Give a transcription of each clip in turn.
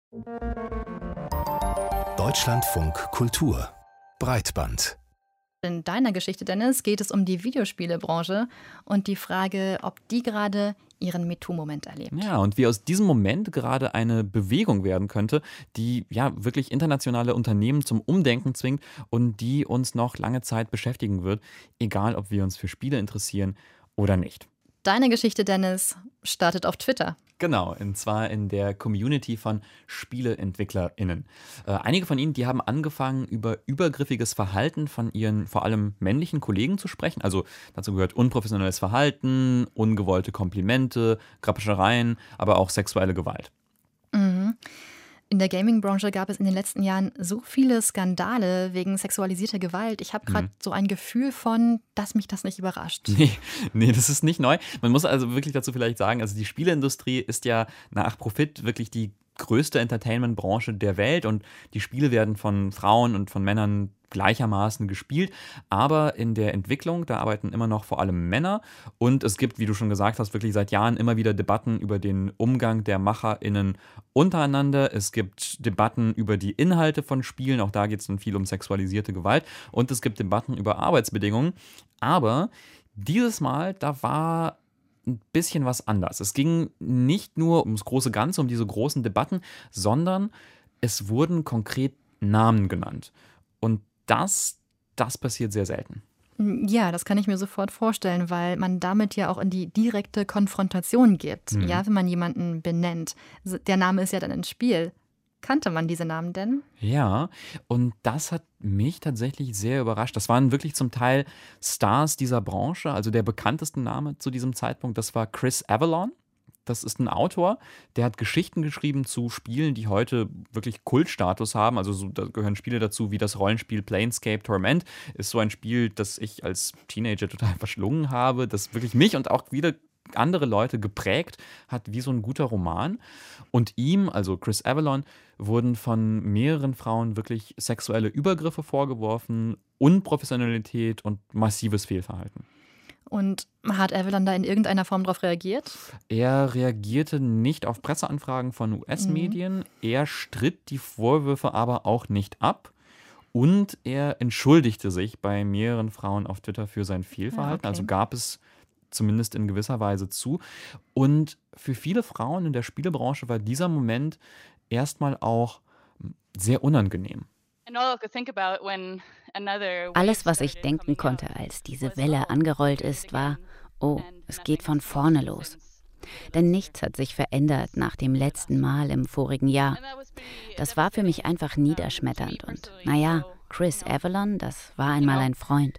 Deutschlandfunk Kultur Breitband. In deiner Geschichte, Dennis, geht es um die Videospielebranche und die Frage, ob die gerade ihren MeToo-Moment erlebt. Ja, und wie aus diesem Moment gerade eine Bewegung werden könnte, die ja wirklich internationale Unternehmen zum Umdenken zwingt und die uns noch lange Zeit beschäftigen wird, egal ob wir uns für Spiele interessieren oder nicht. Deine Geschichte, Dennis, startet auf Twitter. Genau, und zwar in der Community von SpieleentwicklerInnen. Einige von ihnen, die haben angefangen, über übergriffiges Verhalten von ihren vor allem männlichen Kollegen zu sprechen. Also dazu gehört unprofessionelles Verhalten, ungewollte Komplimente, Grapschereien, aber auch sexuelle Gewalt. Mhm. In der Gaming-Branche gab es in den letzten Jahren so viele Skandale wegen sexualisierter Gewalt. Ich habe gerade so ein Gefühl von, dass mich das nicht überrascht. Nee, das ist nicht neu. Man muss also wirklich dazu vielleicht sagen, also die Spieleindustrie ist ja nach Profit wirklich die größte Entertainment-Branche der Welt und die Spiele werden von Frauen und von Männern gleichermaßen gespielt, aber in der Entwicklung, da arbeiten immer noch vor allem Männer und es gibt, wie du schon gesagt hast, wirklich seit Jahren immer wieder Debatten über den Umgang der MacherInnen untereinander. Es gibt Debatten über die Inhalte von Spielen, auch da geht es dann viel um sexualisierte Gewalt und es gibt Debatten über Arbeitsbedingungen, aber dieses Mal, da war ein bisschen was anders. Es ging nicht nur ums große Ganze, um diese großen Debatten, sondern es wurden konkret Namen genannt. Und das passiert sehr selten. Ja, das kann ich mir sofort vorstellen, weil man damit ja auch in die direkte Konfrontation geht, ja, wenn man jemanden benennt. Der Name ist ja dann ins Spiel. Kannte man diese Namen denn? Ja, und das hat mich tatsächlich sehr überrascht. Das waren wirklich zum Teil Stars dieser Branche. Also der bekannteste Name zu diesem Zeitpunkt, das war Chris Avellone. Das ist ein Autor, der hat Geschichten geschrieben zu Spielen, die heute wirklich Kultstatus haben. Also da gehören Spiele dazu wie das Rollenspiel Planescape Torment. Ist so ein Spiel, das ich als Teenager total verschlungen habe, das wirklich mich und auch wieder andere Leute geprägt hat, wie so ein guter Roman. Und ihm, also Chris Avellone, wurden von mehreren Frauen wirklich sexuelle Übergriffe vorgeworfen, Unprofessionalität und massives Fehlverhalten. Und hat Avellone da in irgendeiner Form darauf reagiert? Er reagierte nicht auf Presseanfragen von US-Medien. Er stritt die Vorwürfe aber auch nicht ab. Und er entschuldigte sich bei mehreren Frauen auf Twitter für sein Fehlverhalten. Ja, okay. Also gab es zumindest in gewisser Weise zu. Und für viele Frauen in der Spielebranche war dieser Moment erstmal auch sehr unangenehm. Alles, was ich denken konnte, als diese Welle angerollt ist, war, oh, es geht von vorne los. Denn nichts hat sich verändert nach dem letzten Mal im vorigen Jahr. Das war für mich einfach niederschmetternd. Und naja, Chris Avellone, das war einmal ein Freund.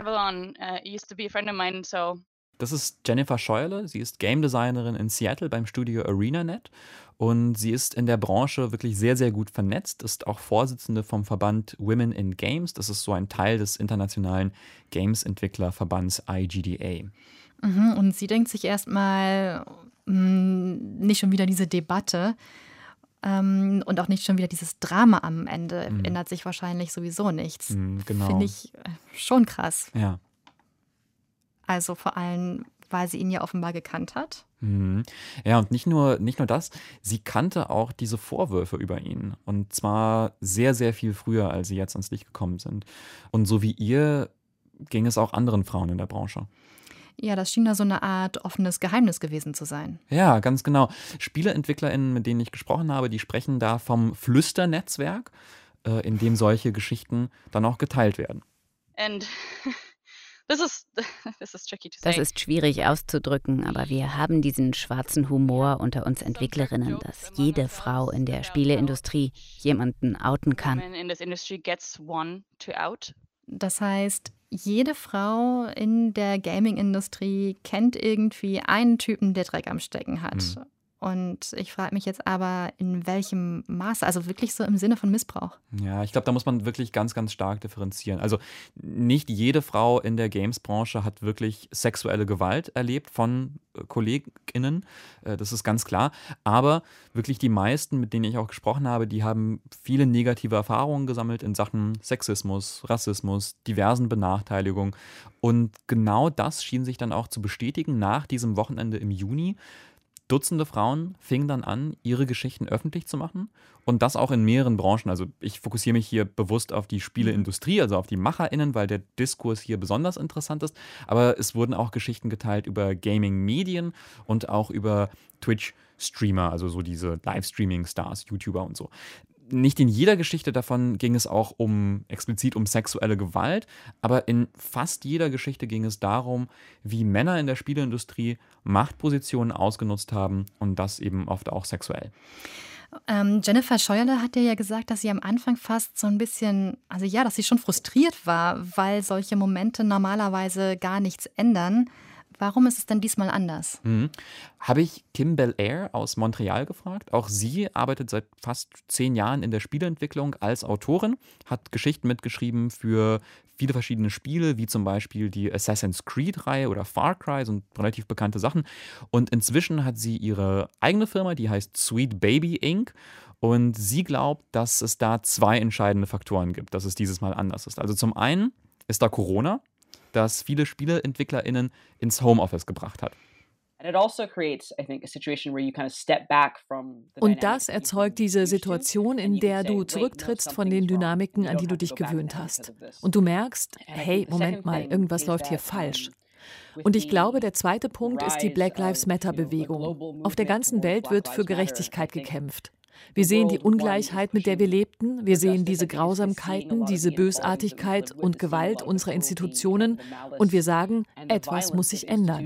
Das ist Jennifer Scheuerle. Sie ist Game Designerin in Seattle beim Studio ArenaNet. Und sie ist in der Branche wirklich sehr, sehr gut vernetzt, ist auch Vorsitzende vom Verband Women in Games. Das ist so ein Teil des internationalen Games-Entwicklerverbands IGDA. Und sie denkt sich erstmal, nicht schon wieder diese Debatte und auch nicht schon wieder dieses Drama am Ende. Ändert sich wahrscheinlich sowieso nichts. Genau. Finde ich schon krass. Ja. Also vor allem, weil sie ihn ja offenbar gekannt hat. Ja, und nicht nur das, sie kannte auch diese Vorwürfe über ihn. Und zwar sehr, sehr viel früher, als sie jetzt ans Licht gekommen sind. Und so wie ihr ging es auch anderen Frauen in der Branche. Ja, das schien da so eine Art offenes Geheimnis gewesen zu sein. Ja, ganz genau. SpieleentwicklerInnen, mit denen ich gesprochen habe, die sprechen da vom Flüsternetzwerk, in dem solche Geschichten dann auch geteilt werden. Das ist schwierig auszudrücken, aber wir haben diesen schwarzen Humor unter uns Entwicklerinnen, dass jede Frau in der Spieleindustrie jemanden outen kann. Das heißt, jede Frau in der Gaming-Industrie kennt irgendwie einen Typen, der Dreck am Stecken hat. Und ich frage mich jetzt aber, in welchem Maße, also wirklich so im Sinne von Missbrauch. Ja, ich glaube, da muss man wirklich ganz, ganz stark differenzieren. Also nicht jede Frau in der Games-Branche hat wirklich sexuelle Gewalt erlebt von KollegInnen, das ist ganz klar. Aber wirklich die meisten, mit denen ich auch gesprochen habe, die haben viele negative Erfahrungen gesammelt in Sachen Sexismus, Rassismus, diversen Benachteiligungen. Und genau das schien sich dann auch zu bestätigen nach diesem Wochenende im Juni. Dutzende Frauen fingen dann an, ihre Geschichten öffentlich zu machen und das auch in mehreren Branchen. Also ich fokussiere mich hier bewusst auf die Spieleindustrie, also auf die MacherInnen, weil der Diskurs hier besonders interessant ist. Aber es wurden auch Geschichten geteilt über Gaming-Medien und auch über Twitch-Streamer, also so diese Livestreaming-Stars, YouTuber und so. Nicht in jeder Geschichte davon ging es auch explizit um sexuelle Gewalt, aber in fast jeder Geschichte ging es darum, wie Männer in der Spieleindustrie Machtpositionen ausgenutzt haben und das eben oft auch sexuell. Jennifer Scheuerle hat dir ja gesagt, dass sie am Anfang fast so ein bisschen, also ja, dass sie schon frustriert war, weil solche Momente normalerweise gar nichts ändern. Warum ist es denn diesmal anders? Habe ich Kim Belair aus Montreal gefragt. Auch sie arbeitet seit fast 10 Jahren in der Spieleentwicklung als Autorin, hat Geschichten mitgeschrieben für viele verschiedene Spiele, wie zum Beispiel die Assassin's Creed-Reihe oder Far Cry, sind relativ bekannte Sachen. Und inzwischen hat sie ihre eigene Firma, die heißt Sweet Baby Inc. Und sie glaubt, dass es da 2 entscheidende Faktoren gibt, dass es dieses Mal anders ist. Also zum einen ist da Corona, das viele SpieleentwicklerInnen ins Homeoffice gebracht hat. Und das erzeugt diese Situation, in der du zurücktrittst von den Dynamiken, an die du dich gewöhnt hast. Und du merkst, hey, Moment mal, irgendwas läuft hier falsch. Und ich glaube, der zweite Punkt ist die Black Lives Matter-Bewegung. Auf der ganzen Welt wird für Gerechtigkeit gekämpft. Wir sehen die Ungleichheit, mit der wir lebten. Wir sehen diese Grausamkeiten, diese Bösartigkeit und Gewalt unserer Institutionen. Und wir sagen, etwas muss sich ändern.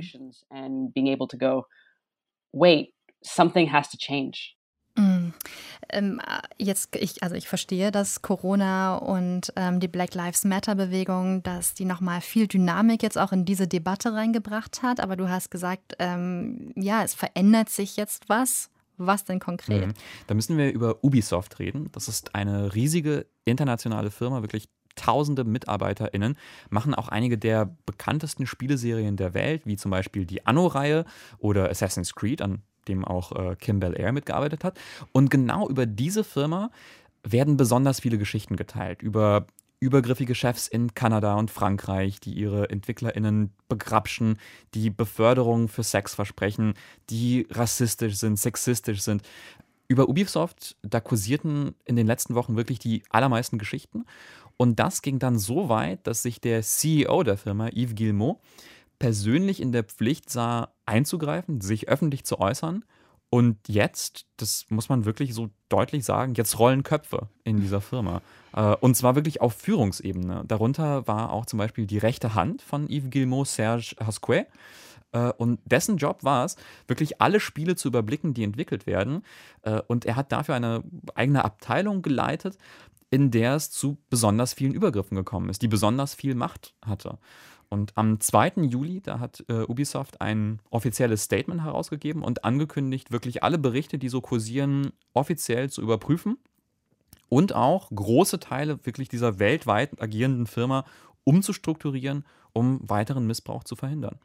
Ich verstehe, dass Corona und die Black Lives Matter-Bewegung, dass die nochmal viel Dynamik jetzt auch in diese Debatte reingebracht hat. Aber du hast gesagt, es verändert sich jetzt was. Was denn konkret? Da müssen wir über Ubisoft reden. Das ist eine riesige internationale Firma, wirklich tausende MitarbeiterInnen, machen auch einige der bekanntesten Spieleserien der Welt, wie zum Beispiel die Anno-Reihe oder Assassin's Creed, an dem auch Kim Belair mitgearbeitet hat. Und genau über diese Firma werden besonders viele Geschichten geteilt, über übergriffige Chefs in Kanada und Frankreich, die ihre EntwicklerInnen begrapschen, die Beförderungen für Sex versprechen, die rassistisch sind, sexistisch sind. Über Ubisoft, da kursierten in den letzten Wochen wirklich die allermeisten Geschichten. Und das ging dann so weit, dass sich der CEO der Firma, Yves Guillemot, persönlich in der Pflicht sah, einzugreifen, sich öffentlich zu äußern. Und jetzt, das muss man wirklich so deutlich sagen, jetzt rollen Köpfe in dieser Firma. Und zwar wirklich auf Führungsebene. Darunter war auch zum Beispiel die rechte Hand von Yves Guillemot, Serge Hascoët. Und dessen Job war es, wirklich alle Spiele zu überblicken, die entwickelt werden. Und er hat dafür eine eigene Abteilung geleitet, in der es zu besonders vielen Übergriffen gekommen ist, die besonders viel Macht hatte. Und am 2. Juli, da hat Ubisoft ein offizielles Statement herausgegeben und angekündigt, wirklich alle Berichte, die so kursieren, offiziell zu überprüfen und auch große Teile wirklich dieser weltweit agierenden Firma umzustrukturieren, um weiteren Missbrauch zu verhindern.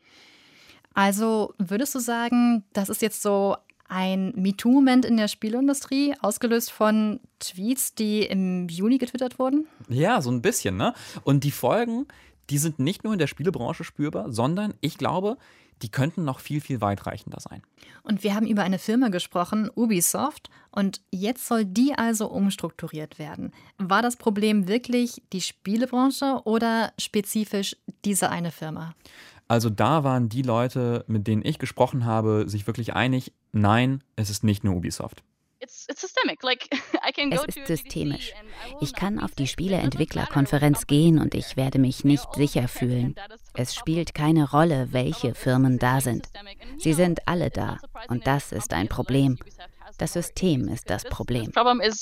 Also würdest du sagen, das ist jetzt so ein MeToo-Moment in der Spieleindustrie, ausgelöst von Tweets, die im Juni getwittert wurden? Ja, so ein bisschen, ne? Und die Folgen, die sind nicht nur in der Spielebranche spürbar, sondern ich glaube, die könnten noch viel, viel weitreichender sein. Und wir haben über eine Firma gesprochen, Ubisoft, und jetzt soll die also umstrukturiert werden. War das Problem wirklich die Spielebranche oder spezifisch diese eine Firma? Also da waren die Leute, mit denen ich gesprochen habe, sich wirklich einig, nein, es ist nicht nur Ubisoft. Es ist systemisch. Ich kann auf die Spieleentwicklerkonferenz gehen und ich werde mich nicht sicher fühlen. Es spielt keine Rolle, welche Firmen da sind. Sie sind alle da und das ist ein Problem. Das System ist das Problem.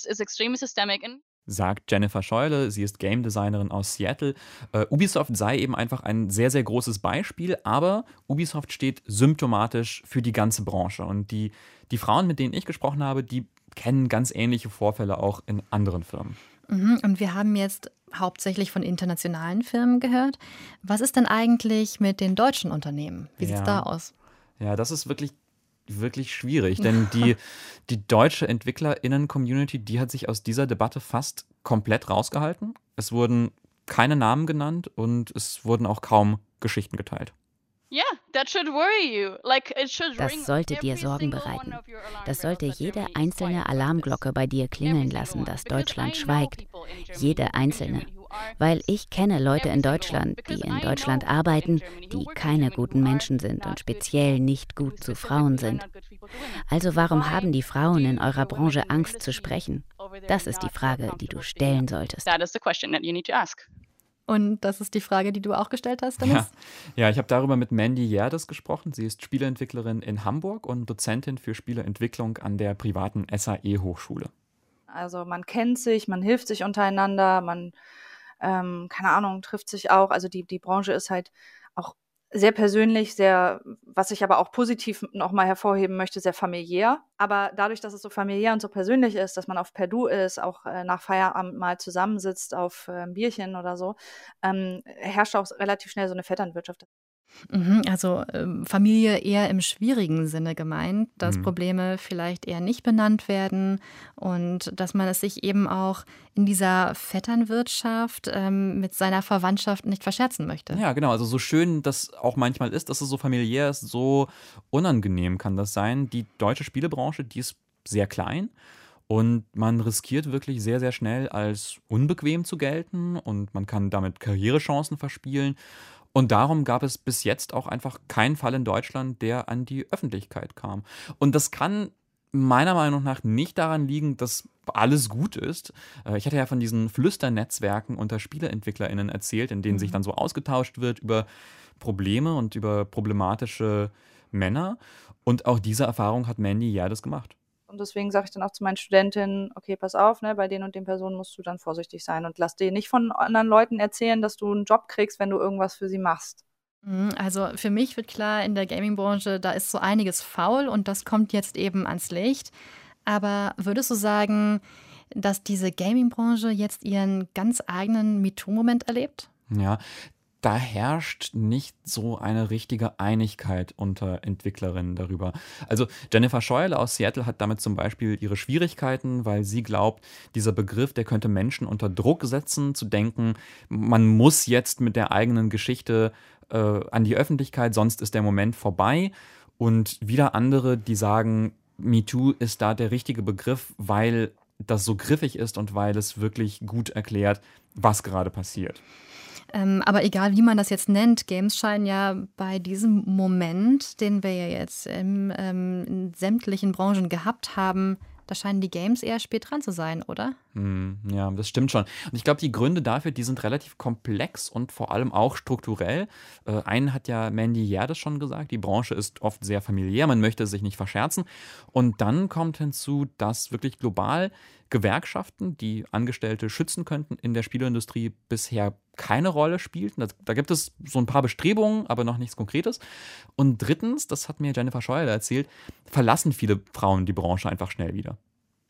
Sagt Jennifer Scheuerle, sie ist Game Designerin aus Seattle. Ubisoft sei eben einfach ein sehr, sehr großes Beispiel, aber Ubisoft steht symptomatisch für die ganze Branche. Und die Frauen, mit denen ich gesprochen habe, die kennen ganz ähnliche Vorfälle auch in anderen Firmen. Und wir haben jetzt hauptsächlich von internationalen Firmen gehört. Was ist denn eigentlich mit den deutschen Unternehmen? Wie sieht es da aus? Ja, das ist wirklich schwierig, denn die deutsche EntwicklerInnen-Community, die hat sich aus dieser Debatte fast komplett rausgehalten. Es wurden keine Namen genannt und es wurden auch kaum Geschichten geteilt. Das sollte dir Sorgen bereiten. Das sollte jede einzelne Alarmglocke bei dir klingeln lassen, dass Deutschland schweigt. Jede einzelne. Weil ich kenne Leute in Deutschland, die in Deutschland arbeiten, die keine guten Menschen sind und speziell nicht gut zu Frauen sind. Also warum haben die Frauen in eurer Branche Angst zu sprechen? Das ist die Frage, die du stellen solltest. Und das ist die Frage, die du auch gestellt hast, Dennis? Ja, ich habe darüber mit Mandy Jerdes gesprochen. Sie ist Spieleentwicklerin in Hamburg und Dozentin für Spieleentwicklung an der privaten SAE-Hochschule. Also man kennt sich, man hilft sich untereinander, man, keine Ahnung, trifft sich auch. Also die Branche ist halt auch sehr persönlich, sehr, was ich aber auch positiv nochmal hervorheben möchte, sehr familiär. Aber dadurch, dass es so familiär und so persönlich ist, dass man auf per Du ist, auch nach Feierabend mal zusammensitzt auf ein Bierchen oder so, herrscht auch relativ schnell so eine Vetternwirtschaft. Also Familie eher im schwierigen Sinne gemeint, dass Probleme vielleicht eher nicht benannt werden und dass man es sich eben auch in dieser Vetternwirtschaft mit seiner Verwandtschaft nicht verscherzen möchte. Ja, genau. Also so schön das auch manchmal ist, dass es so familiär ist, so unangenehm kann das sein. Die deutsche Spielebranche, die ist sehr klein. Und man riskiert wirklich sehr, sehr schnell als unbequem zu gelten und man kann damit Karrierechancen verspielen. Und darum gab es bis jetzt auch einfach keinen Fall in Deutschland, der an die Öffentlichkeit kam. Und das kann meiner Meinung nach nicht daran liegen, dass alles gut ist. Ich hatte ja von diesen Flüsternetzwerken unter SpieleentwicklerInnen erzählt, in denen sich dann so ausgetauscht wird über Probleme und über problematische Männer. Und auch diese Erfahrung hat Mandy Jerdes gemacht. Und deswegen sage ich dann auch zu meinen Studentinnen, okay, pass auf, ne, bei den und den Personen musst du dann vorsichtig sein und lass dir nicht von anderen Leuten erzählen, dass du einen Job kriegst, wenn du irgendwas für sie machst. Also für mich wird klar, in der Gaming-Branche, da ist so einiges faul und das kommt jetzt eben ans Licht. Aber würdest du sagen, dass diese Gaming-Branche jetzt ihren ganz eigenen MeToo-Moment erlebt? Ja, da herrscht nicht so eine richtige Einigkeit unter Entwicklerinnen darüber. Also Jennifer Scheuerle aus Seattle hat damit zum Beispiel ihre Schwierigkeiten, weil sie glaubt, dieser Begriff, der könnte Menschen unter Druck setzen, zu denken, man muss jetzt mit der eigenen Geschichte an die Öffentlichkeit, sonst ist der Moment vorbei. Und wieder andere, die sagen, MeToo ist da der richtige Begriff, weil das so griffig ist und weil es wirklich gut erklärt, was gerade passiert. Aber egal, wie man das jetzt nennt, Games scheinen ja bei diesem Moment, den wir ja jetzt in sämtlichen Branchen gehabt haben, da scheinen die Games eher spät dran zu sein, oder? Ja, das stimmt schon. Und ich glaube, die Gründe dafür, die sind relativ komplex und vor allem auch strukturell. Einen hat ja Mandy Jerdes schon gesagt, die Branche ist oft sehr familiär, man möchte sich nicht verscherzen. Und dann kommt hinzu, dass wirklich global Gewerkschaften, die Angestellte schützen könnten, in der Spieleindustrie bisher keine Rolle spielten. Da gibt es so ein paar Bestrebungen, aber noch nichts Konkretes. Und drittens, das hat mir Jennifer Scheuerle erzählt, verlassen viele Frauen die Branche einfach schnell wieder.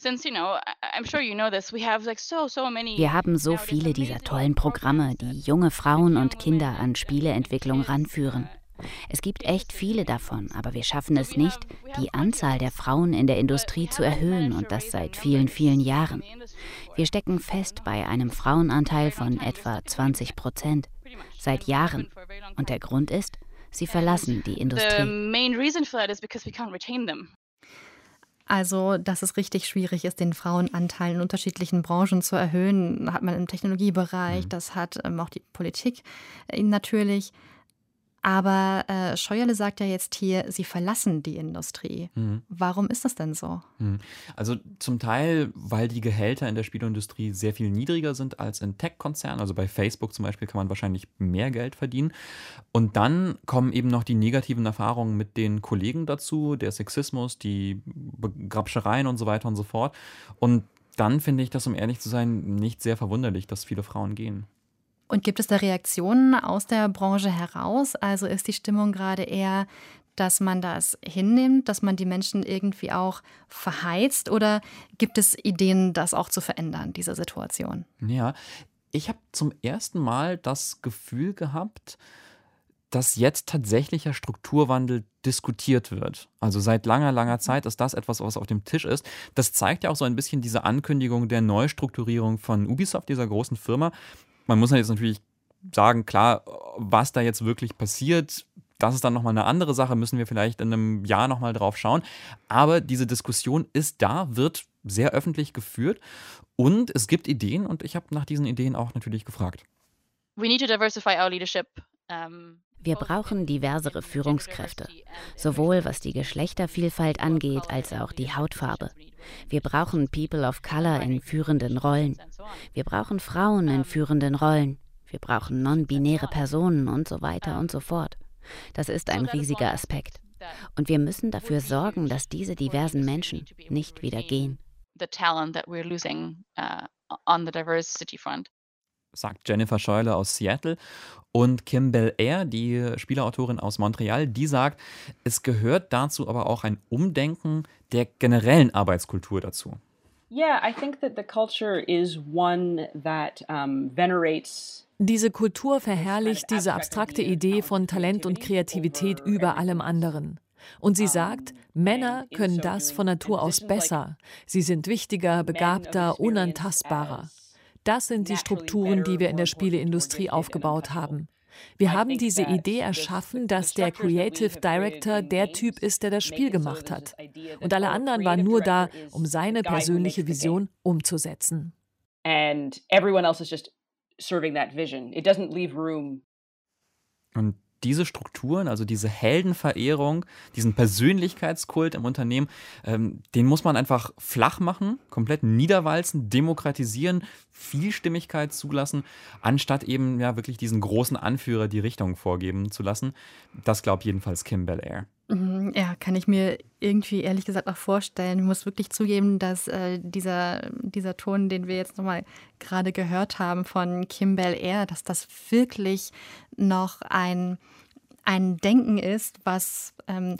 Wir haben so viele dieser tollen Programme, die junge Frauen und Kinder an Spieleentwicklung ranführen. Es gibt echt viele davon, aber wir schaffen es nicht, die Anzahl der Frauen in der Industrie zu erhöhen und das seit vielen, vielen Jahren. Wir stecken fest bei einem Frauenanteil von etwa 20%. Seit Jahren. Und der Grund ist, sie verlassen die Industrie. Also, dass es richtig schwierig ist, den Frauenanteil in unterschiedlichen Branchen zu erhöhen, hat man im Technologiebereich, das hat auch die Politik natürlich. Aber Scheuerle sagt ja jetzt hier, sie verlassen die Industrie. Warum ist das denn so? Also zum Teil, weil die Gehälter in der Spieleindustrie sehr viel niedriger sind als in Tech-Konzernen. Also bei Facebook zum Beispiel kann man wahrscheinlich mehr Geld verdienen. Und dann kommen eben noch die negativen Erfahrungen mit den Kollegen dazu, der Sexismus, die Grapschereien und so weiter und so fort. Und dann finde ich das, um ehrlich zu sein, nicht sehr verwunderlich, dass viele Frauen gehen. Und gibt es da Reaktionen aus der Branche heraus? Also ist die Stimmung gerade eher, dass man das hinnimmt, dass man die Menschen irgendwie auch verheizt? Oder gibt es Ideen, das auch zu verändern, diese Situation? Ja, ich habe zum ersten Mal das Gefühl gehabt, dass jetzt tatsächlicher Strukturwandel diskutiert wird. Also seit langer, langer Zeit ist das etwas, was auf dem Tisch ist. Das zeigt ja auch so ein bisschen diese Ankündigung der Neustrukturierung von Ubisoft, dieser großen Firma. Man muss jetzt natürlich sagen, klar, was da jetzt wirklich passiert, Das ist dann nochmal eine andere Sache, müssen wir vielleicht in einem Jahr nochmal drauf schauen. Aber diese Diskussion ist da, wird sehr öffentlich geführt und es gibt Ideen und ich habe nach diesen Ideen auch natürlich gefragt. Wir brauchen diversere Führungskräfte, sowohl was die Geschlechtervielfalt angeht, als auch die Hautfarbe. Wir brauchen People of Color in führenden Rollen. Wir brauchen Frauen in führenden Rollen. Wir brauchen non-binäre Personen und so weiter und so fort. Das ist ein riesiger Aspekt. Und wir müssen dafür sorgen, dass diese diversen Menschen nicht wieder gehen. Sagt Jennifer Scheule aus Seattle. Und Kim Bel-Air, die Spieleautorin aus Montreal, die sagt, es gehört dazu aber auch ein Umdenken der generellen Arbeitskultur dazu. Yeah, I think that the culture is one that venerates. Diese Kultur verherrlicht diese abstrakte Idee von Talent und Kreativität über allem anderen. Und sie sagt, Männer können das von Natur aus besser. Sie sind wichtiger, begabter, unantastbarer. Das sind die Strukturen, die wir in der Spieleindustrie aufgebaut haben. Wir haben diese Idee erschaffen, dass der Creative Director der Typ ist, der das Spiel gemacht hat. Und alle anderen waren nur da, um seine persönliche Vision umzusetzen. And everyone else is just serving that vision. It doesn't leave room. Und diese Strukturen, also diese Heldenverehrung, diesen Persönlichkeitskult im Unternehmen, den muss man einfach flach machen, komplett niederwalzen, demokratisieren, Vielstimmigkeit zulassen, anstatt eben ja wirklich diesen großen Anführer die Richtung vorgeben zu lassen. Das glaubt jedenfalls Kim Bel-Air. Ja, kann ich mir irgendwie ehrlich gesagt auch vorstellen. Ich muss wirklich zugeben, dass dieser Ton, den wir jetzt nochmal gerade gehört haben von Kim Bel-Air, dass das wirklich noch ein Denken ist, was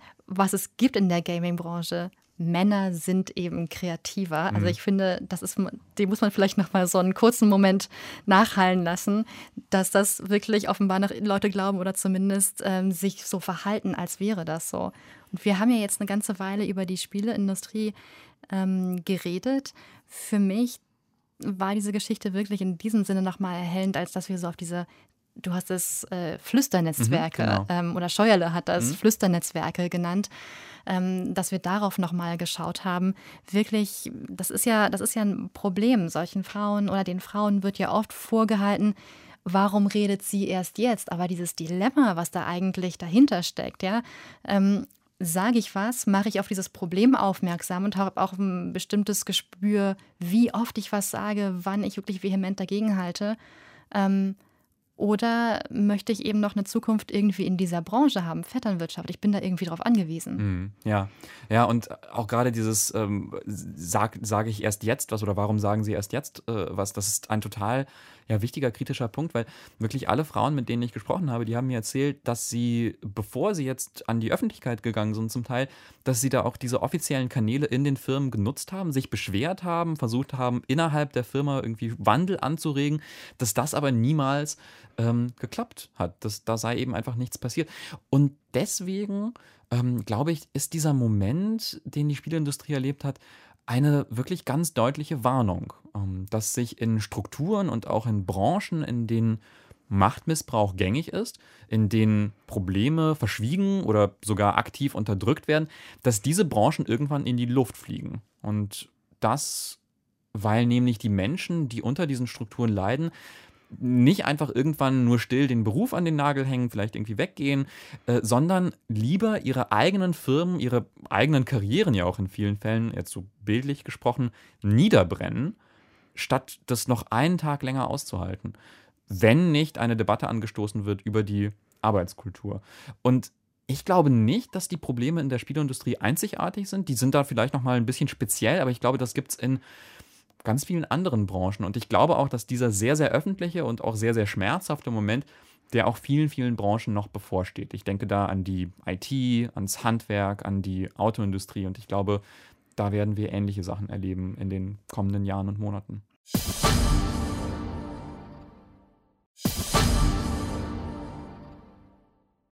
es gibt in der Gaming-Branche. Männer sind eben kreativer. Also ich finde, den muss man vielleicht noch mal so einen kurzen Moment nachhallen lassen, dass das wirklich offenbar noch Leute glauben oder zumindest sich so verhalten, als wäre das so. Und wir haben ja jetzt eine ganze Weile über die Spieleindustrie geredet. Für mich war diese Geschichte wirklich in diesem Sinne noch mal erhellend, als dass wir so auf diese, du hast es Flüsternetzwerke, genau. Oder Scheuerle hat das Flüsternetzwerke genannt, dass wir darauf nochmal geschaut haben. Wirklich, das ist ja ein Problem. Solchen Frauen oder den Frauen wird ja oft vorgehalten, warum redet sie erst jetzt? Aber dieses Dilemma, was da eigentlich dahinter steckt, ja, sage ich was, mache ich auf dieses Problem aufmerksam und habe auch ein bestimmtes Gespür, wie oft ich was sage, wann ich wirklich vehement dagegen halte. Oder möchte ich eben noch eine Zukunft irgendwie in dieser Branche haben, Vetternwirtschaft? Ich bin da irgendwie drauf angewiesen. Ja, und auch gerade dieses sage ich erst jetzt was oder warum sagen sie erst jetzt was, das ist ein total wichtiger, kritischer Punkt, weil wirklich alle Frauen, mit denen ich gesprochen habe, die haben mir erzählt, dass sie, bevor sie jetzt an die Öffentlichkeit gegangen sind zum Teil, dass sie da auch diese offiziellen Kanäle in den Firmen genutzt haben, sich beschwert haben, versucht haben, innerhalb der Firma irgendwie Wandel anzuregen, dass das aber niemals geklappt hat. Da sei eben einfach nichts passiert. Und deswegen, glaube ich, ist dieser Moment, den die Spieleindustrie erlebt hat, eine wirklich ganz deutliche Warnung, dass sich in Strukturen und auch in Branchen, in denen Machtmissbrauch gängig ist, in denen Probleme verschwiegen oder sogar aktiv unterdrückt werden, dass diese Branchen irgendwann in die Luft fliegen. Und das, weil nämlich die Menschen, die unter diesen Strukturen leiden, nicht einfach irgendwann nur still den Beruf an den Nagel hängen, vielleicht irgendwie weggehen, sondern lieber ihre eigenen Firmen, ihre eigenen Karrieren ja auch in vielen Fällen, jetzt so bildlich gesprochen, niederbrennen, statt das noch einen Tag länger auszuhalten, wenn nicht eine Debatte angestoßen wird über die Arbeitskultur. Und ich glaube nicht, dass die Probleme in der Spieleindustrie einzigartig sind. Die sind da vielleicht noch mal ein bisschen speziell, aber ich glaube, das gibt es in ganz vielen anderen Branchen. Und ich glaube auch, dass dieser sehr, sehr öffentliche und auch sehr, sehr schmerzhafte Moment, der auch vielen, vielen Branchen noch bevorsteht. Ich denke da an die IT, ans Handwerk, an die Autoindustrie. Und ich glaube, da werden wir ähnliche Sachen erleben in den kommenden Jahren und Monaten.